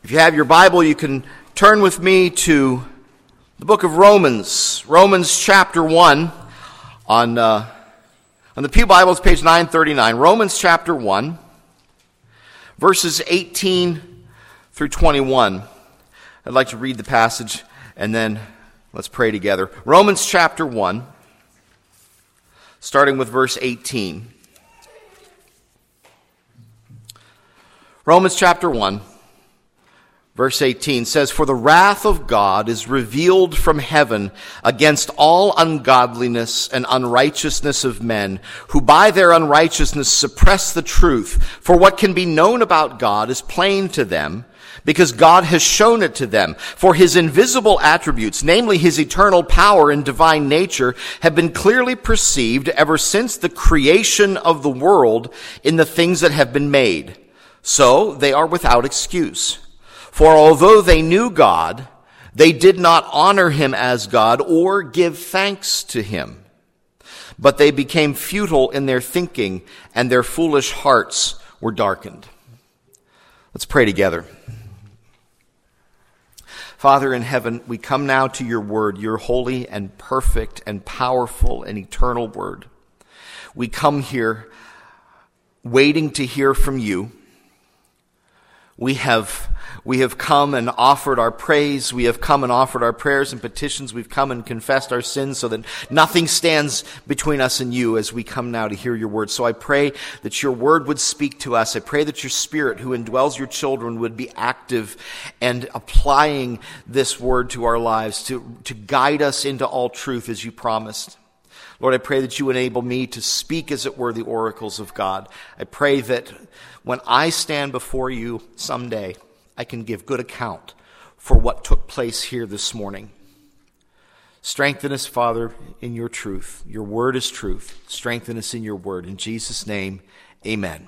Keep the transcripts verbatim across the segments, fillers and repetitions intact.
If you have your Bible, you can turn with me to the book of Romans, Romans chapter one, on uh, on the Pew Bibles, page nine thirty-nine. Romans chapter one, verses eighteen through twenty-one. I'd like to read the passage and then let's pray together. Romans chapter one, starting with verse eighteen. Romans chapter one. Verse eighteen says, "For the wrath of God is revealed from heaven against all ungodliness and unrighteousness of men, who by their unrighteousness suppress the truth. For what can be known about God is plain to them, because God has shown it to them. For his invisible attributes, namely his eternal power and divine nature, have been clearly perceived ever since the creation of the world in the things that have been made. So they are without excuse. For although they knew God, they did not honor him as God or give thanks to him. But they became futile in their thinking, and their foolish hearts were darkened." Let's pray together. Father in heaven, we come now to your word, your holy and perfect and powerful and eternal word. We come here waiting to hear from you. We have we have come and offered our praise. We have come and offered our prayers and petitions. We've come and confessed our sins so that nothing stands between us and you as we come now to hear your word. So I pray that your word would speak to us. I pray that your Spirit who indwells your children would be active and applying this word to our lives to, to guide us into all truth as you promised. Lord, I pray that you enable me to speak as it were the oracles of God. I pray that when I stand before you someday, I can give good account for what took place here this morning. Strengthen us, Father, in your truth. Your word is truth. Strengthen us in your word. In Jesus' name, amen.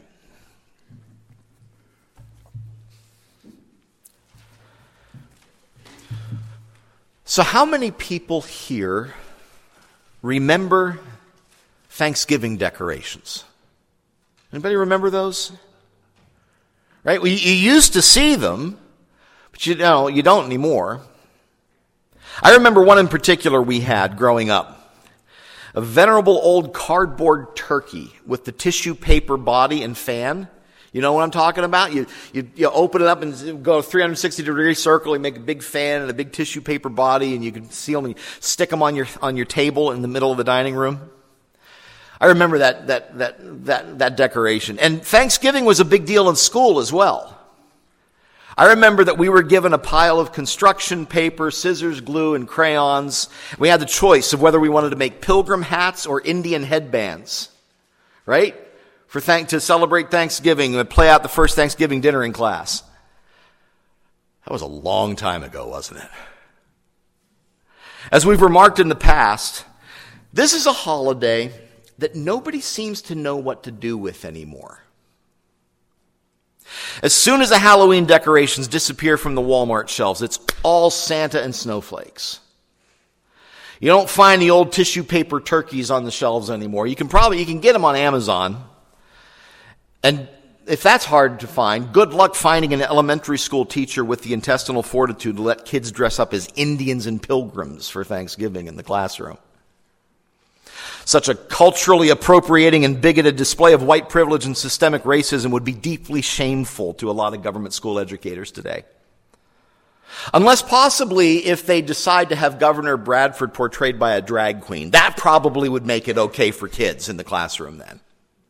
So how many people here remember Thanksgiving decorations? Anybody remember those? Right? Well, you used to see them, but you know, you don't anymore. I remember one in particular we had growing up. A venerable old cardboard turkey with the tissue paper body and fan. You know what I'm talking about? You, you, you open it up and go a three hundred sixty degree circle. You make a big fan and a big tissue paper body, and you can seal them and stick them on your, on your table in the middle of the dining room. I remember that, that, that, that, that decoration. And Thanksgiving was a big deal in school as well. I remember that we were given a pile of construction paper, scissors, glue, and crayons. We had the choice of whether we wanted to make pilgrim hats or Indian headbands. Right? For thank, to celebrate Thanksgiving and play out the first Thanksgiving dinner in class. That was a long time ago, wasn't it? As we've remarked in the past, this is a holiday that nobody seems to know what to do with anymore. As soon as the Halloween decorations disappear from the Walmart shelves, it's all Santa and snowflakes. You don't find the old tissue paper turkeys on the shelves anymore. You can probably, you can get them on Amazon. And if that's hard to find, good luck finding an elementary school teacher with the intestinal fortitude to let kids dress up as Indians and pilgrims for Thanksgiving in the classroom. Such a culturally appropriating and bigoted display of white privilege and systemic racism would be deeply shameful to a lot of government school educators today. Unless possibly if they decide to have Governor Bradford portrayed by a drag queen. That probably would make it okay for kids in the classroom then.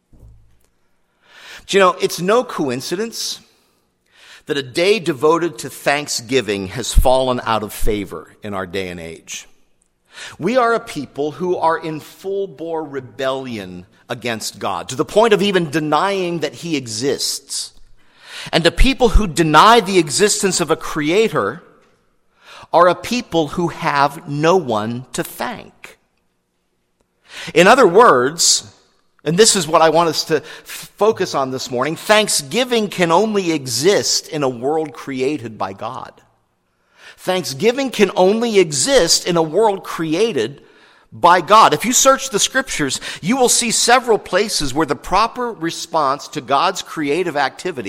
But you know, it's no coincidence that a day devoted to Thanksgiving has fallen out of favor in our day and age. We are a people who are in full-bore rebellion against God, to the point of even denying that he exists. And a people who deny the existence of a creator are a people who have no one to thank. In other words, and this is what I want us to f- focus on this morning, Thanksgiving can only exist in a world created by God. Thanksgiving can only exist in a world created by God. If you search the scriptures, you will see several places where the proper response to God's creative activity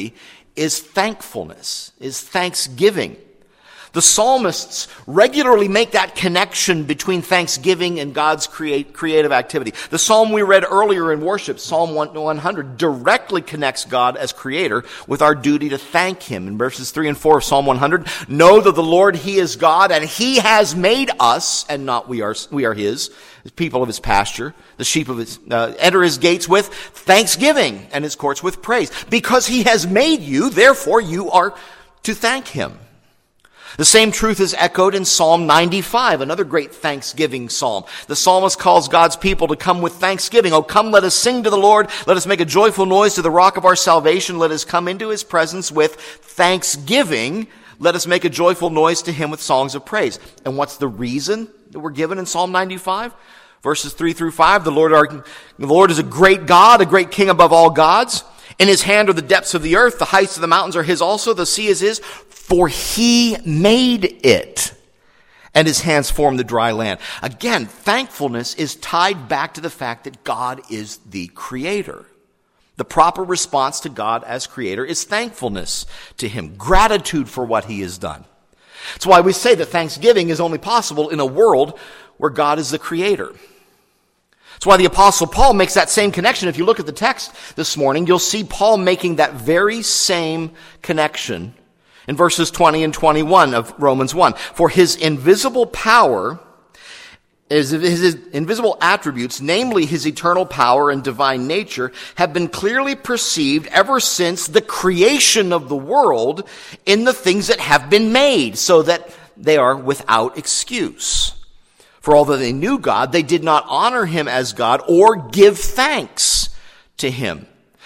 is thankfulness, is thanksgiving. The psalmists regularly make that connection between thanksgiving and God's create, creative activity. The psalm we read earlier in worship, Psalm one hundred, directly connects God as creator with our duty to thank him. In verses three and four of Psalm one hundred, know that the Lord, he is God, and he has made us, and not we are, we are his, the people of his pasture, the sheep of his, uh, enter his gates with thanksgiving and his courts with praise. Because he has made you, therefore you are to thank him. The same truth is echoed in Psalm ninety-five, another great thanksgiving psalm. The psalmist calls God's people to come with thanksgiving. Oh, come, let us sing to the Lord. Let us make a joyful noise to the rock of our salvation. Let us come into his presence with thanksgiving. Let us make a joyful noise to him with songs of praise. And what's the reason that we're given in Psalm ninety-five? Verses three through five, the Lord, our, the Lord is a great God, a great king above all gods. In his hand are the depths of the earth. The heights of the mountains are his also. The sea is his. For he made it, and his hands formed the dry land. Again, thankfulness is tied back to the fact that God is the creator. The proper response to God as creator is thankfulness to him, gratitude for what he has done. That's why we say that thanksgiving is only possible in a world where God is the creator. That's why the Apostle Paul makes that same connection. If you look at the text this morning, you'll see Paul making that very same connection in verses twenty and twenty-one of Romans one. For his invisible power, his, his invisible attributes, namely his eternal power and divine nature, have been clearly perceived ever since the creation of the world in the things that have been made, so that they are without excuse. For although they knew God, they did not honor him as God or give thanks to him.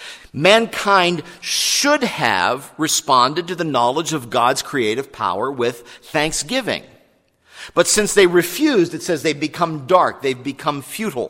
Mankind should have responded to the knowledge of God's creative power with thanksgiving. But since they refused, it says they've become dark, they've become futile.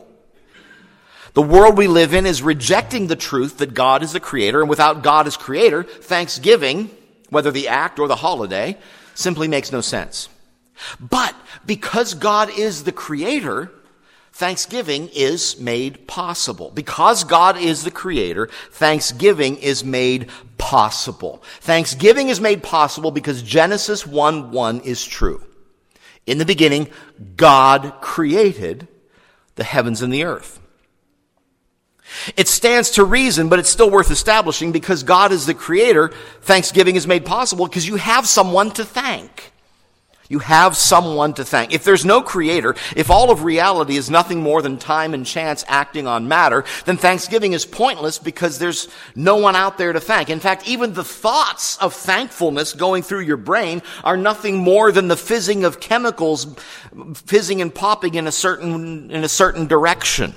The world we live in is rejecting the truth that God is the creator, and without God as creator, thanksgiving, whether the act or the holiday, simply makes no sense. But because God is the creator, thanksgiving is made possible. Because God is the creator, thanksgiving is made possible. Thanksgiving is made possible because Genesis one one is true. In the beginning, God created the heavens and the earth. It stands to reason, but it's still worth establishing because God is the creator, thanksgiving is made possible because you have someone to thank. You have someone to thank. If there's no creator, if all of reality is nothing more than time and chance acting on matter, then thanksgiving is pointless because there's no one out there to thank. In fact, even the thoughts of thankfulness going through your brain are nothing more than the fizzing of chemicals, fizzing and popping in a certain, in a certain direction.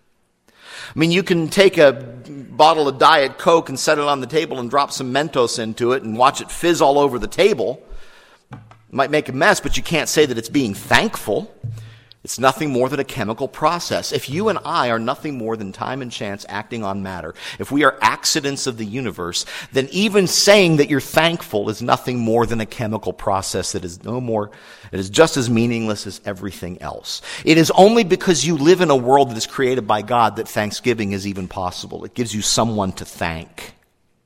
I mean, you can take a bottle of Diet Coke and set it on the table and drop some Mentos into it and watch it fizz all over the table. Might make a mess, but you can't say that it's being thankful. It's nothing more than a chemical process. If you and I are nothing more than time and chance acting on matter, if we are accidents of the universe, then even saying that you're thankful is nothing more than a chemical process that is no more, it is just as meaningless as everything else. It is only because you live in a world that is created by God that thanksgiving is even possible. It gives you someone to thank.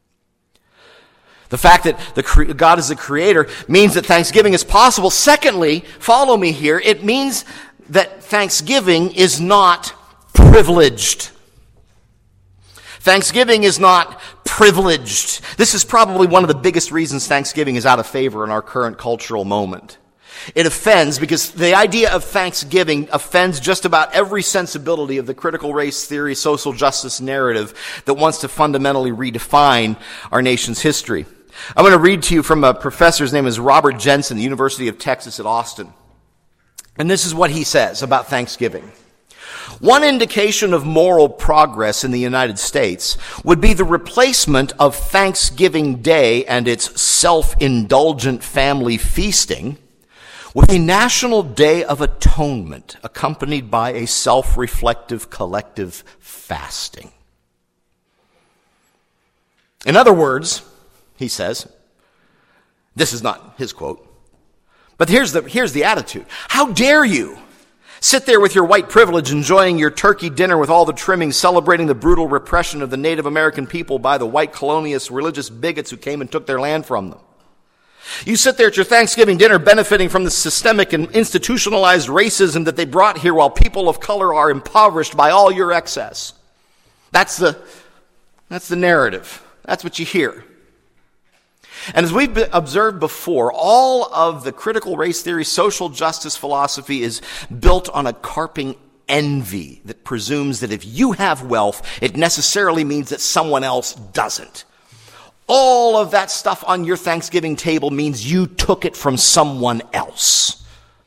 The fact that the God is the creator means that thanksgiving is possible. Secondly, follow me here, it means that thanksgiving is not privileged. Thanksgiving is not privileged. This is probably one of the biggest reasons Thanksgiving is out of favor in our current cultural moment. It offends because the idea of thanksgiving offends just about every sensibility of the critical race theory, social justice narrative that wants to fundamentally redefine our nation's history. I'm going to read to you from a professor's name is Robert Jensen, the University of Texas at Austin. And this is what he says about Thanksgiving. One indication of moral progress in the United States would be the replacement of Thanksgiving Day and its self-indulgent family feasting with a national day of atonement accompanied by a self-reflective collective fasting. In other words, he says, this is not his quote, but here's the, here's the attitude. How dare you? Sit there with your white privilege, enjoying your turkey dinner with all the trimmings, celebrating the brutal repression of the Native American people by the white colonialist religious bigots who came and took their land from them. You sit there at your Thanksgiving dinner benefiting from the systemic and institutionalized racism that they brought here while people of color are impoverished by all your excess. That's the, that's the narrative. That's what you hear. And as we've observed before, all of the critical race theory, social justice philosophy is built on a carping envy that presumes that if you have wealth, it necessarily means that someone else doesn't. All of that stuff on your Thanksgiving table means you took it from someone else.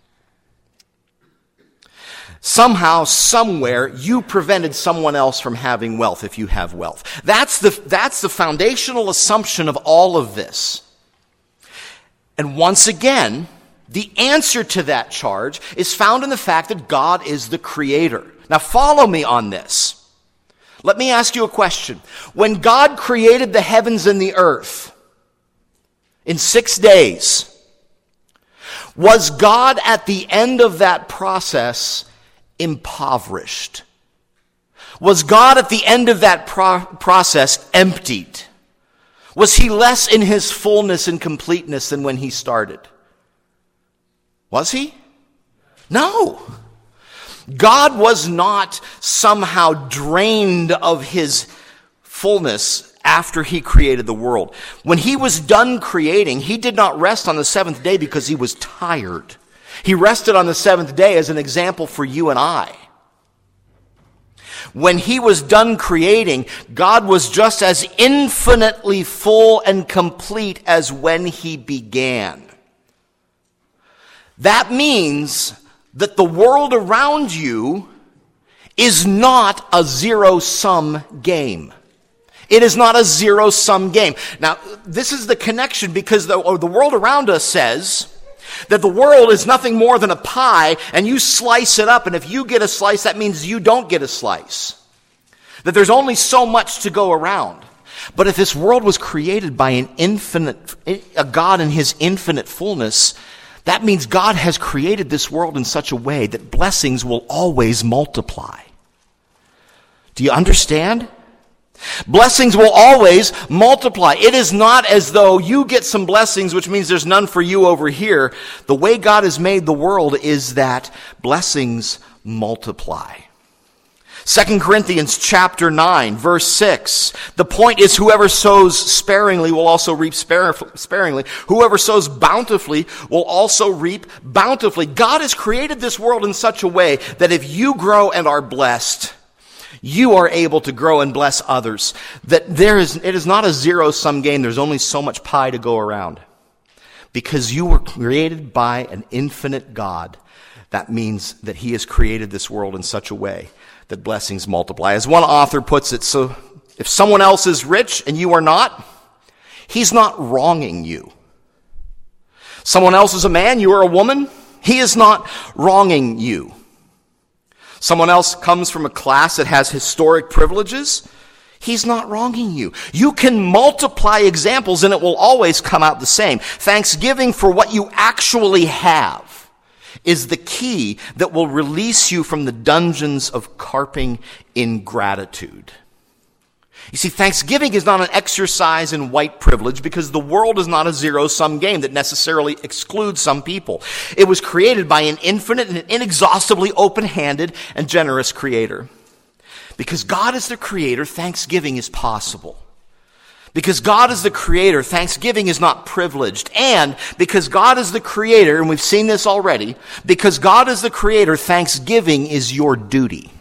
Somehow, somewhere, you prevented someone else from having wealth if you have wealth. That's the, that's the foundational assumption of all of this. And once again, the answer to that charge is found in the fact that God is the creator. Now follow me on this. Let me ask you a question. When God created the heavens and the earth in six days, was God at the end of that process impoverished? Was God at the end of that pro- process emptied? Was he less in his fullness and completeness than when he started? Was he? No. God was not somehow drained of his fullness after he created the world. When he was done creating, he did not rest on the seventh day because he was tired. He rested on the seventh day as an example for you and I. When he was done creating, God was just as infinitely full and complete as when he began. That means that the world around you is not a zero-sum game. It is not a zero-sum game. Now, this is the connection because the, or the world around us says that the world is nothing more than a pie, and you slice it up, and if you get a slice, that means you don't get a slice. That there's only so much to go around. But if this world was created by an infinite, a God in his infinite fullness, that means God has created this world in such a way that blessings will always multiply. Do you understand? Blessings will always multiply. It is not as though you get some blessings, which means there's none for you over here. The way God has made the world is that blessings multiply. Second Corinthians chapter nine, verse six. The point is, whoever sows sparingly will also reap sparingly. Whoever sows bountifully will also reap bountifully. God has created this world in such a way that if you grow and are blessed, you are able to grow and bless others. That there is, it is not a zero-sum game. There's only so much pie to go around. Because you were created by an infinite God. That means that he has created this world in such a way that blessings multiply. As one author puts it, so if someone else is rich and you are not, he's not wronging you. Someone else is a man, you are a woman, he is not wronging you. Someone else comes from a class that has historic privileges, he's not wronging you. You can multiply examples and it will always come out the same. Thanksgiving for what you actually have is the key that will release you from the dungeons of carping ingratitude. You see, Thanksgiving is not an exercise in white privilege because the world is not a zero-sum game that necessarily excludes some people. It was created by an infinite and inexhaustibly open-handed and generous creator. Because God is the creator, Thanksgiving is possible. Because God is the creator, Thanksgiving is not privileged. And because God is the creator, and we've seen this already, because God is the creator, Thanksgiving is your duty.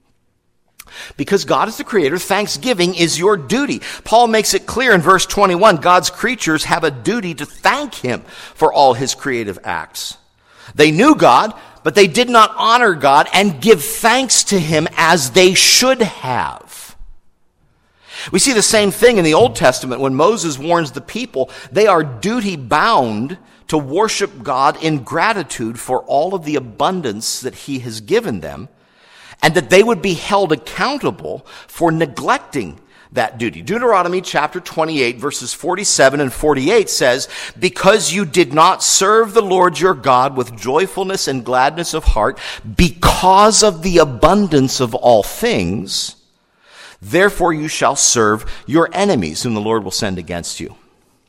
Because God is the creator, thanksgiving is your duty. Paul makes it clear in verse twenty-one, God's creatures have a duty to thank him for all his creative acts. They knew God, but they did not honor God and give thanks to him as they should have. We see the same thing in the Old Testament when Moses warns the people they are duty bound to worship God in gratitude for all of the abundance that he has given them, and that they would be held accountable for neglecting that duty. Deuteronomy chapter twenty-eight, verses forty-seven and forty-eight says, because you did not serve the Lord your God with joyfulness and gladness of heart, because of the abundance of all things, therefore you shall serve your enemies, whom the Lord will send against you.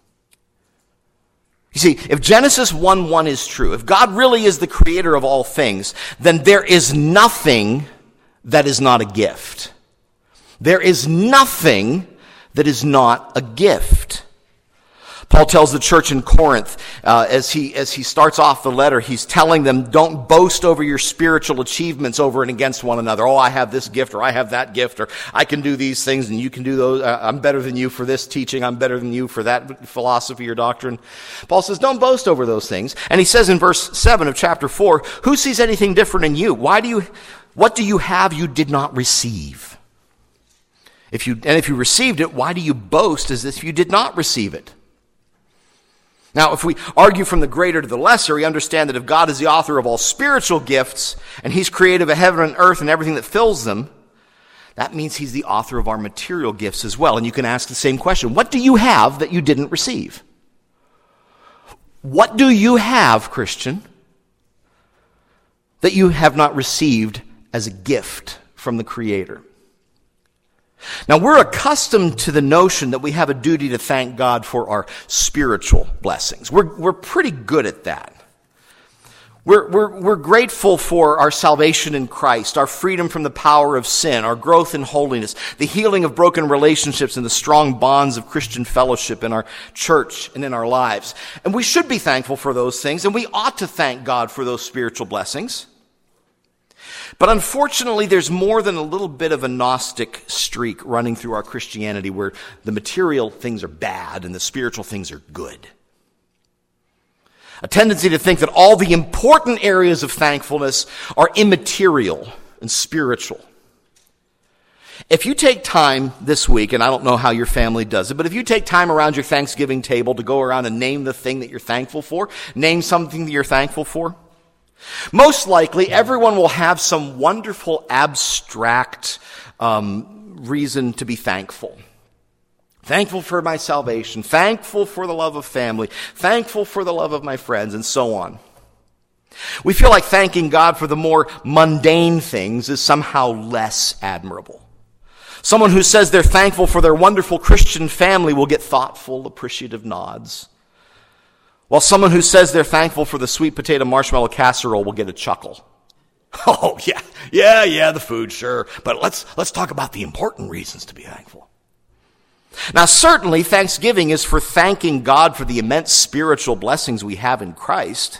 You see, if Genesis one one is true, if God really is the creator of all things, then there is nothing that is not a gift. There is nothing that is not a gift. Paul tells the church in Corinth, uh, as he as he starts off the letter, he's telling them, don't boast over your spiritual achievements over and against one another. Oh, I have this gift, or I have that gift, or I can do these things, and you can do those. Uh, I'm better than you for this teaching. I'm better than you for that philosophy or doctrine. Paul says, don't boast over those things. And he says in verse seven of chapter four, who sees anything different in you? Why do you, what do you have you did not receive? If you, and if you received it, why do you boast as if you did not receive it? Now, if we argue from the greater to the lesser, we understand that if God is the author of all spiritual gifts, and he's creator of heaven and earth and everything that fills them, that means he's the author of our material gifts as well. And you can ask the same question. What do you have that you didn't receive? What do you have, Christian, that you have not received as a gift from the Creator? Now, we're accustomed to the notion that we have a duty to thank God for our spiritual blessings. We're, we're pretty good at that. We're, we're, we're grateful for our salvation in Christ, our freedom from the power of sin, our growth in holiness, the healing of broken relationships, and the strong bonds of Christian fellowship in our church and in our lives. And we should be thankful for those things, and we ought to thank God for those spiritual blessings. But unfortunately, there's more than a little bit of a Gnostic streak running through our Christianity where the material things are bad and the spiritual things are good. A tendency to think that all the important areas of thankfulness are immaterial and spiritual. If you take time this week, and I don't know how your family does it, but if you take time around your Thanksgiving table to go around and name the thing that you're thankful for, name something that you're thankful for, most likely, everyone will have some wonderful abstract um, reason to be thankful. Thankful for my salvation, thankful for the love of family, thankful for the love of my friends, and so on. We feel like thanking God for the more mundane things is somehow less admirable. Someone who says they're thankful for their wonderful Christian family will get thoughtful, appreciative nods, while someone who says they're thankful for the sweet potato marshmallow casserole will get a chuckle. Oh, yeah, yeah, yeah, the food, sure. But let's let's talk about the important reasons to be thankful. Now, certainly, Thanksgiving is for thanking God for the immense spiritual blessings we have in Christ.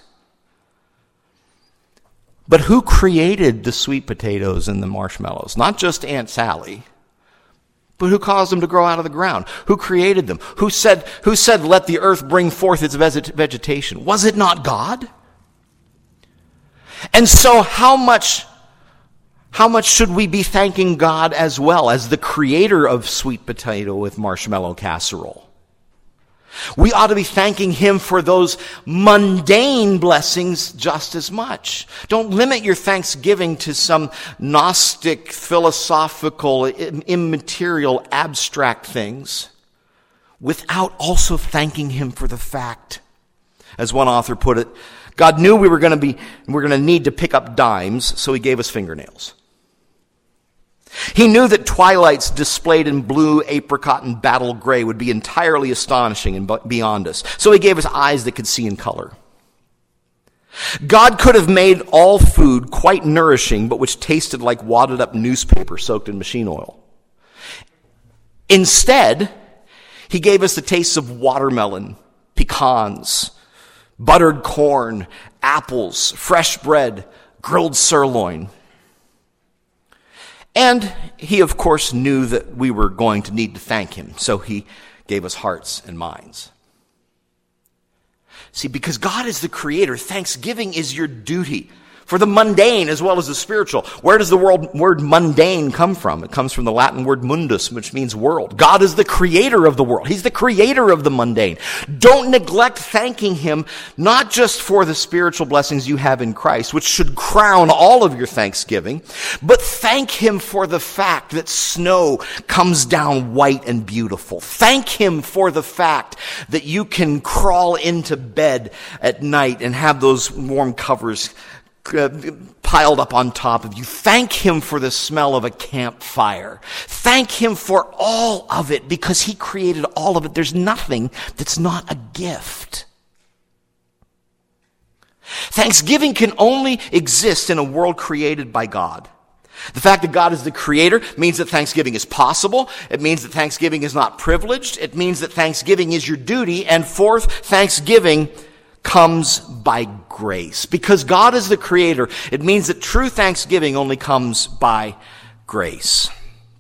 But who created the sweet potatoes and the marshmallows? Not just Aunt Sally, but who caused them to grow out of the ground? Who created them? Who said, who said, let the earth bring forth its vegetation? Was it not God? And so how much, how much should we be thanking God as well as the creator of sweet potato with marshmallow casserole? We ought to be thanking him for those mundane blessings just as much. Don't limit your thanksgiving to some Gnostic, philosophical, immaterial, abstract things without also thanking him for the fact, as one author put it, God knew we were going to be, we were going to need to pick up dimes, so he gave us fingernails. He knew that twilights displayed in blue, apricot, and battle gray would be entirely astonishing and beyond us. So he gave us eyes that could see in color. God could have made all food quite nourishing, but which tasted like wadded up newspaper soaked in machine oil. Instead, he gave us the tastes of watermelon, pecans, buttered corn, apples, fresh bread, grilled sirloin. And he, of course, knew that we were going to need to thank him, so he gave us hearts and minds. See, because God is the creator, thanksgiving is your duty for the mundane as well as the spiritual. Where does the word, word mundane come from? It comes from the Latin word mundus, which means world. God is the creator of the world. He's the creator of the mundane. Don't neglect thanking him, not just for the spiritual blessings you have in Christ, which should crown all of your thanksgiving, but thank him for the fact that snow comes down white and beautiful. Thank him for the fact that you can crawl into bed at night and have those warm covers Uh, piled up on top of you. Thank him for the smell of a campfire. Thank him for all of it, because he created all of it. There's nothing that's not a gift. Thanksgiving can only exist in a world created by God. The fact that God is the creator means that Thanksgiving is possible. It means that Thanksgiving is not privileged. It means that Thanksgiving is your duty. And fourth, Thanksgiving comes by grace. Because God is the creator, it means that true thanksgiving only comes by grace.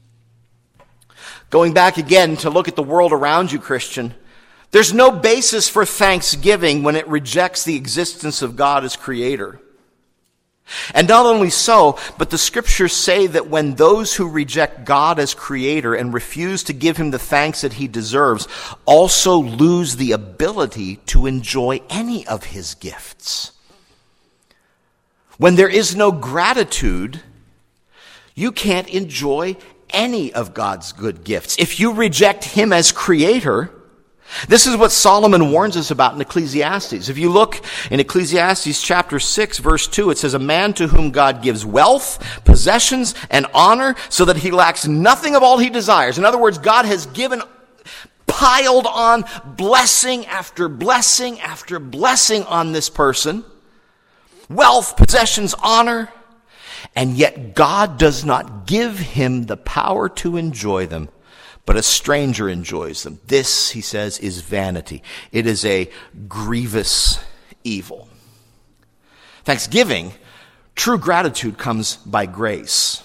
Going back again to look at the world around you, Christian, there's no basis for thanksgiving when it rejects the existence of God as creator. And not only so, but the scriptures say that when those who reject God as creator and refuse to give him the thanks that he deserves also lose the ability to enjoy any of his gifts. When there is no gratitude, you can't enjoy any of God's good gifts. If you reject him as creator, this is what Solomon warns us about in Ecclesiastes. If you look in Ecclesiastes chapter six, verse two, it says, "A man to whom God gives wealth, possessions, and honor, so that he lacks nothing of all he desires." In other words, God has given, piled on blessing after blessing after blessing on this person. Wealth, possessions, honor. And yet God does not give him the power to enjoy them, but a stranger enjoys them. This, he says, is vanity. It is a grievous evil. Thanksgiving, true gratitude, comes by grace.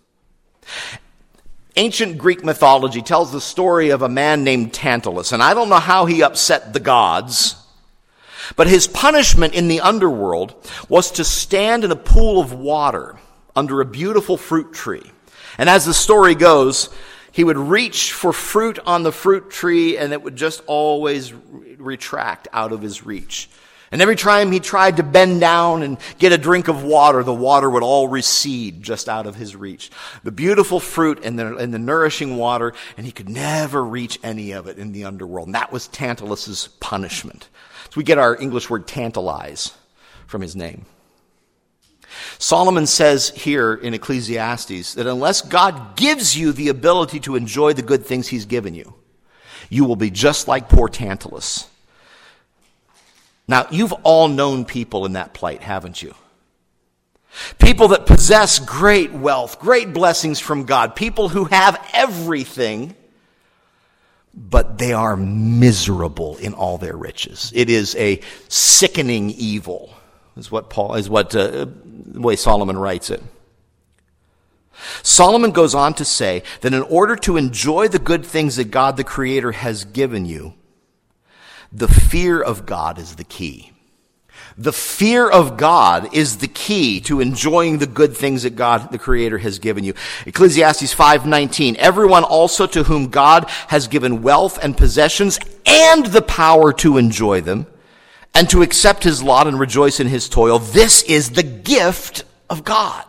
Ancient Greek mythology tells the story of a man named Tantalus, and I don't know how he upset the gods, but his punishment in the underworld was to stand in a pool of water under a beautiful fruit tree. And as the story goes, he would reach for fruit on the fruit tree, and it would just always retract out of his reach. And every time he tried to bend down and get a drink of water, the water would all recede just out of his reach. The beautiful fruit and the, and the nourishing water, and he could never reach any of it in the underworld. And that was Tantalus's punishment. So we get our English word tantalize from his name. Solomon says here in Ecclesiastes that unless God gives you the ability to enjoy the good things he's given you, you will be just like poor Tantalus. Now, you've all known people in that plight, haven't you? People that possess great wealth, great blessings from God, people who have everything, but they are miserable in all their riches. It is a sickening evil, is what Paul is what uh, the way Solomon writes it. Solomon goes on to say that in order to enjoy the good things that God the Creator has given you, the fear of God is the key. The fear of God is the key to enjoying the good things that God the Creator has given you. Ecclesiastes five nineteen, everyone also to whom God has given wealth and possessions and the power to enjoy them, and to accept his lot and rejoice in his toil, this is the gift of God.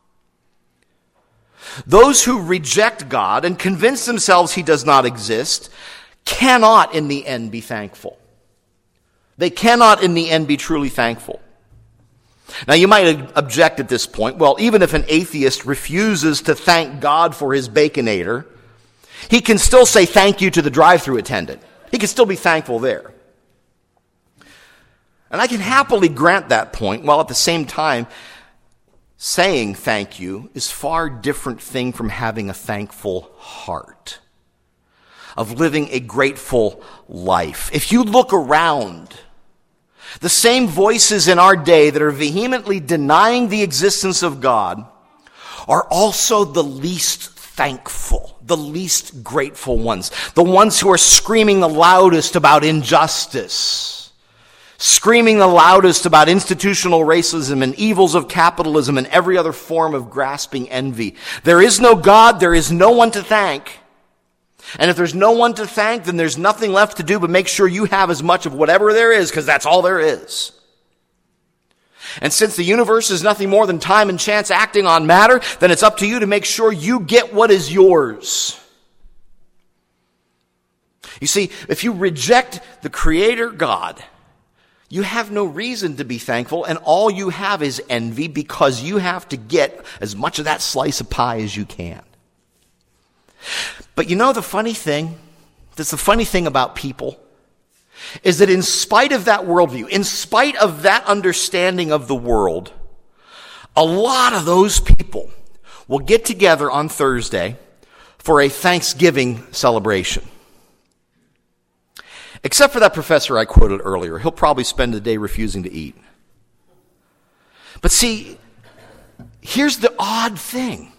Those who reject God and convince themselves he does not exist cannot in the end be thankful. They cannot in the end be truly thankful. Now you might object at this point, well, even if an atheist refuses to thank God for his Baconator, he can still say thank you to the drive-thru attendant. He can still be thankful there. And I can happily grant that point, while at the same time, saying thank you is far different thing from having a thankful heart, of living a grateful life. If you look around, the same voices in our day that are vehemently denying the existence of God are also the least thankful, the least grateful ones, the ones who are screaming the loudest about injustice, screaming the loudest about institutional racism and evils of capitalism and every other form of grasping envy. There is no God, there is no one to thank. And if there's no one to thank, then there's nothing left to do but make sure you have as much of whatever there is, because that's all there is. And since the universe is nothing more than time and chance acting on matter, then it's up to you to make sure you get what is yours. You see, if you reject the Creator God, you have no reason to be thankful, and all you have is envy because you have to get as much of that slice of pie as you can. But you know the funny thing, that's the funny thing about people, is that in spite of that worldview, in spite of that understanding of the world, a lot of those people will get together on Thursday for a Thanksgiving celebration. Except for that professor I quoted earlier. He'll probably spend the day refusing to eat. But see, here's the odd thing.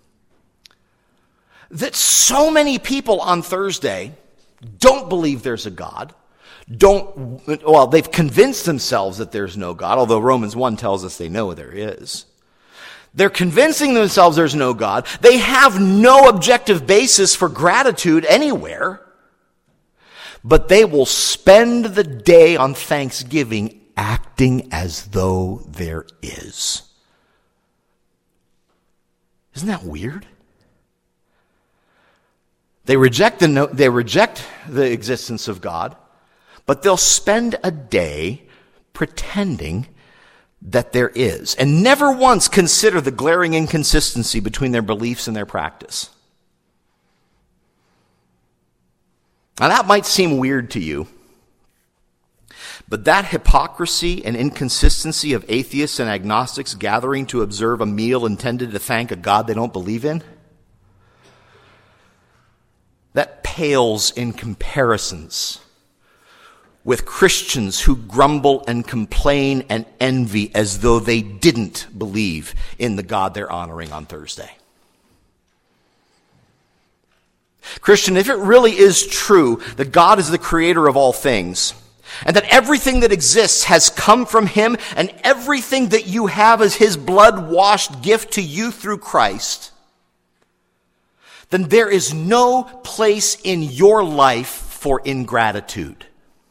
That so many people on Thursday don't believe there's a God. Don't, well, they've convinced themselves that there's no God, although Romans one tells us they know there is. They're convincing themselves there's no God. They have no objective basis for gratitude anywhere. But they will spend the day on Thanksgiving acting as though there is. Isn't that weird? They reject the, no, they reject the existence of God, but they'll spend a day pretending that there is, and never once consider the glaring inconsistency between their beliefs and their practice. Now that might seem weird to you, but that hypocrisy and inconsistency of atheists and agnostics gathering to observe a meal intended to thank a God they don't believe in, that pales in comparisons with Christians who grumble and complain and envy as though they didn't believe in the God they're honoring on Thursday. Christian, if it really is true that God is the creator of all things, and that everything that exists has come from Him, and everything that you have is His blood-washed gift to you through Christ, then there is no place in your life for ingratitude.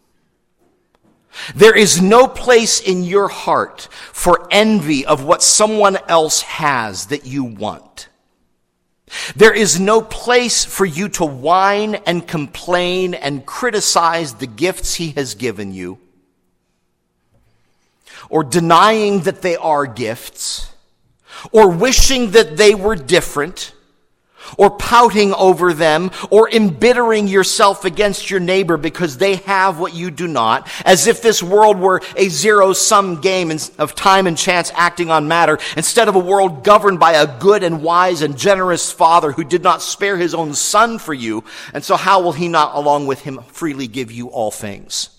There is no place in your heart for envy of what someone else has that you want. There is no place for you to whine and complain and criticize the gifts He has given you, or denying that they are gifts, or wishing that they were different, or pouting over them, or embittering yourself against your neighbor because they have what you do not, as if this world were a zero-sum game of time and chance acting on matter, instead of a world governed by a good and wise and generous Father who did not spare His own Son for you, and so how will He not along with Him freely give you all things?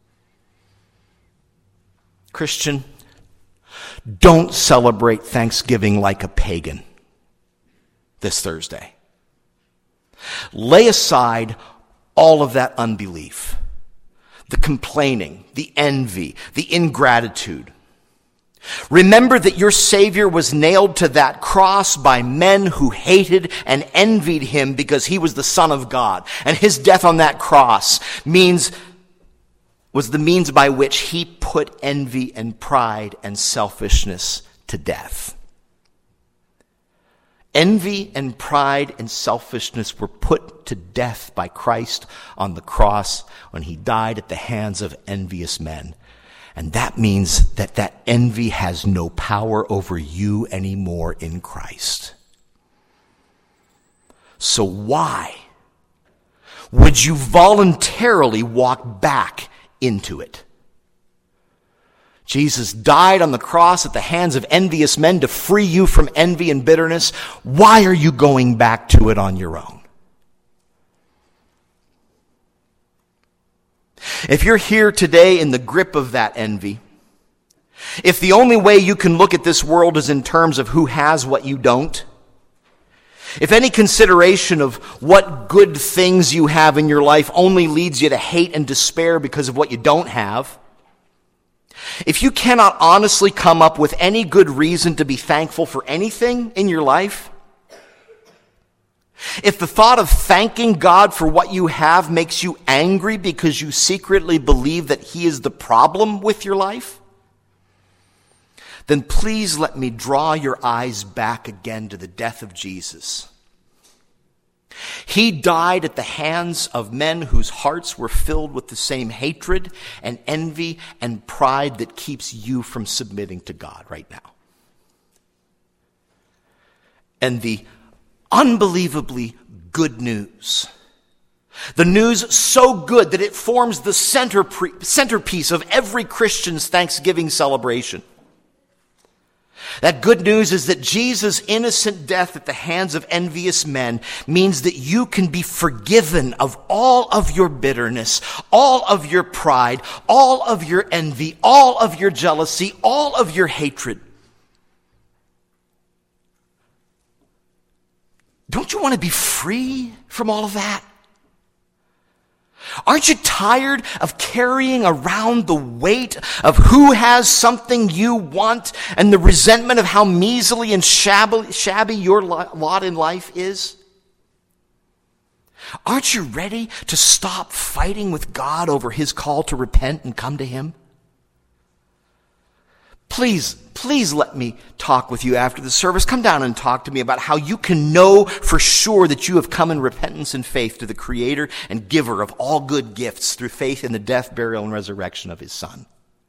Christian, don't celebrate Thanksgiving like a pagan this Thursday. Lay aside all of that unbelief, the complaining, the envy, the ingratitude. Remember that your Savior was nailed to that cross by men who hated and envied Him because He was the Son of God. And His death on that cross means was the means by which He put envy and pride and selfishness to death. Envy and pride and selfishness were put to death by Christ on the cross when He died at the hands of envious men. And that means that that envy has no power over you anymore in Christ. So why would you voluntarily walk back into it? Jesus died on the cross at the hands of envious men to free you from envy and bitterness. Why are you going back to it on your own? If you're here today in the grip of that envy, if the only way you can look at this world is in terms of who has what you don't, if any consideration of what good things you have in your life only leads you to hate and despair because of what you don't have, if you cannot honestly come up with any good reason to be thankful for anything in your life, if the thought of thanking God for what you have makes you angry because you secretly believe that He is the problem with your life, then please let me draw your eyes back again to the death of Jesus. He died at the hands of men whose hearts were filled with the same hatred and envy and pride that keeps you from submitting to God right now. And the unbelievably good news, the news so good that it forms the center pre- centerpiece of every Christian's Thanksgiving celebration. That good news is that Jesus' innocent death at the hands of envious men means that you can be forgiven of all of your bitterness, all of your pride, all of your envy, all of your jealousy, all of your hatred. Don't you want to be free from all of that? Aren't you tired of carrying around the weight of who has something you want and the resentment of how measly and shabby, shabby your lot in life is? Aren't you ready to stop fighting with God over His call to repent and come to Him? Please, please let me talk with you after the service. Come down and talk to me about how you can know for sure that you have come in repentance and faith to the Creator and Giver of all good gifts through faith in the death, burial, and resurrection of His Son.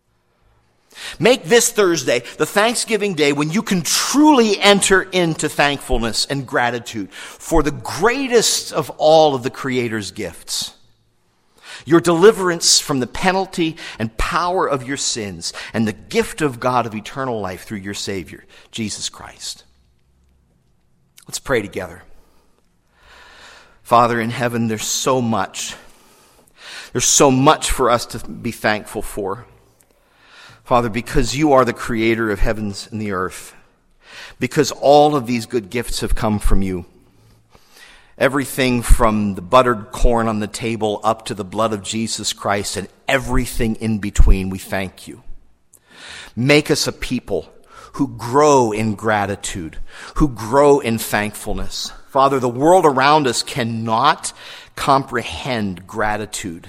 Make this Thursday the Thanksgiving day when you can truly enter into thankfulness and gratitude for the greatest of all of the Creator's gifts. Your deliverance from the penalty and power of your sins and the gift of God of eternal life through your Savior, Jesus Christ. Let's pray together. Father in heaven, there's so much. There's so much for us to be thankful for. Father, because you are the creator of heavens and the earth, because all of these good gifts have come from you. Everything from the buttered corn on the table up to the blood of Jesus Christ and everything in between, we thank you. Make us a people who grow in gratitude, who grow in thankfulness. Father, the world around us cannot comprehend gratitude.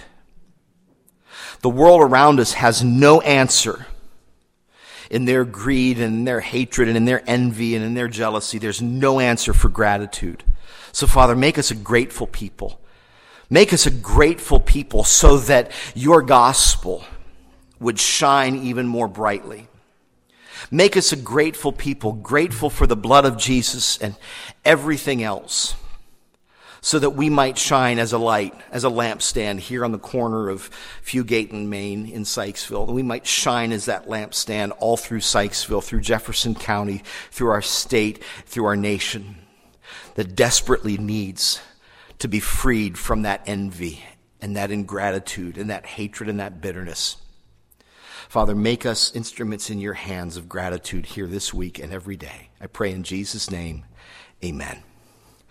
The world around us has no answer. In their greed and in their hatred and in their envy and in their jealousy, there's no answer for gratitude. So, Father, make us a grateful people. Make us a grateful people so that your gospel would shine even more brightly. Make us a grateful people, grateful for the blood of Jesus and everything else, so that we might shine as a light, as a lampstand here on the corner of Fugate and Main in Sykesville. And we might shine as that lampstand all through Sykesville, through Jefferson County, through our state, through our nation, that desperately needs to be freed from that envy and that ingratitude and that hatred and that bitterness. Father, make us instruments in your hands of gratitude here this week and every day. I pray in Jesus' name, amen.